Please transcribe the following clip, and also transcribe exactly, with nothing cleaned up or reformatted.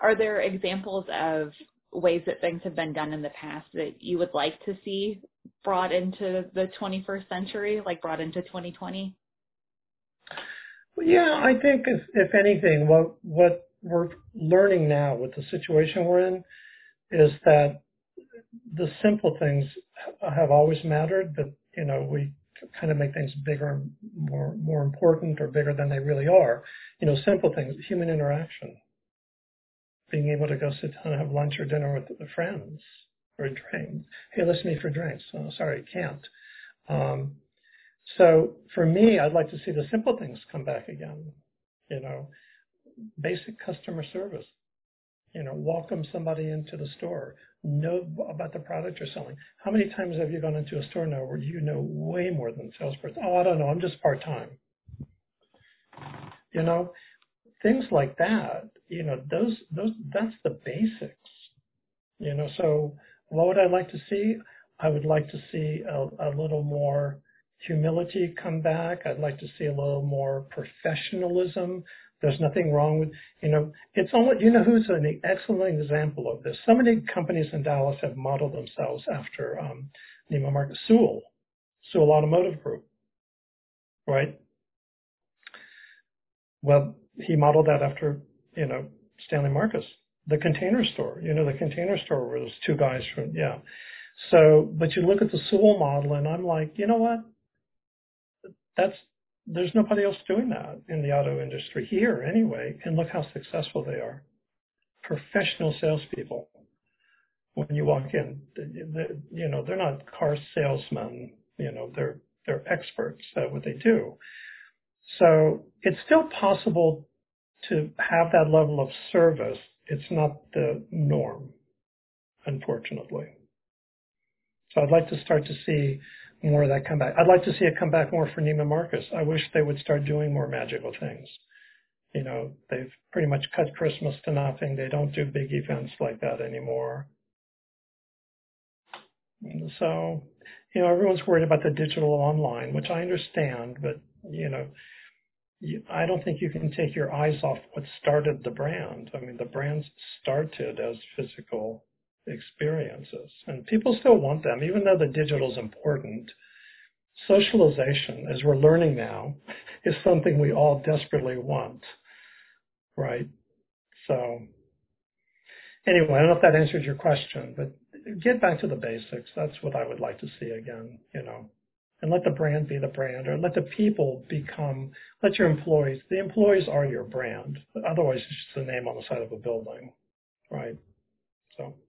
are there examples of ways that things have been done in the past that you would like to see brought into the twenty-first century, like brought into twenty twenty? Yeah, I think if, if anything, what what we're learning now with the situation we're in is that the simple things have always mattered, but you know we kind of make things bigger and more more important or bigger than they really are. You know, simple things, human interaction, being able to go sit down and have lunch or dinner with the friends or a drink. Hey, let's meet for drinks. Oh, sorry, can't. Um, so for me, I'd like to see the simple things come back again. You know, basic customer service. You know, welcome somebody into the store. Know about the product you're selling. How many times have you gone into a store now where you know way more than the salesperson? Oh, I don't know. I'm just part-time. You know, things like that. You know, those those that's the basics. You know, so what would I like to see? I would like to see a, a little more humility come back. I'd like to see a little more professionalism. There's nothing wrong with, you know, it's only, you know who's an excellent example of this? So many companies in Dallas have modeled themselves after um, Neiman Marcus. Sewell, Sewell Automotive Group, right? Well, he modeled that after, you know, Stanley Marcus. The Container Store, you know, the Container Store where those two guys from, yeah. So, but you look at the Sewell model and I'm like, you know what? That's, there's nobody else doing that in the auto industry here anyway. And look how successful they are. Professional salespeople. When you walk in, they, you know, they're not car salesmen, you know, they're, they're experts at what they do. So it's still possible to have that level of service. It's not the norm, unfortunately. So I'd like to start to see more of that come back. I'd like to see it come back more for Neiman Marcus. I wish they would start doing more magical things. You know, they've pretty much cut Christmas to nothing. They don't do big events like that anymore. So, you know, everyone's worried about the digital online, which I understand, but, you know, you, I don't think you can take your eyes off what started the brand. I mean, the brands started as physical experiences, and people still want them, even though the digital is important. Socialization, as we're learning now, is something we all desperately want, right? So anyway, I don't know if that answers your question, but get back to the basics. That's what I would like to see again, you know, and let the brand be the brand, or let the people become, let your employees, the employees are your brand. Otherwise, it's just a name on the side of a building, right? So.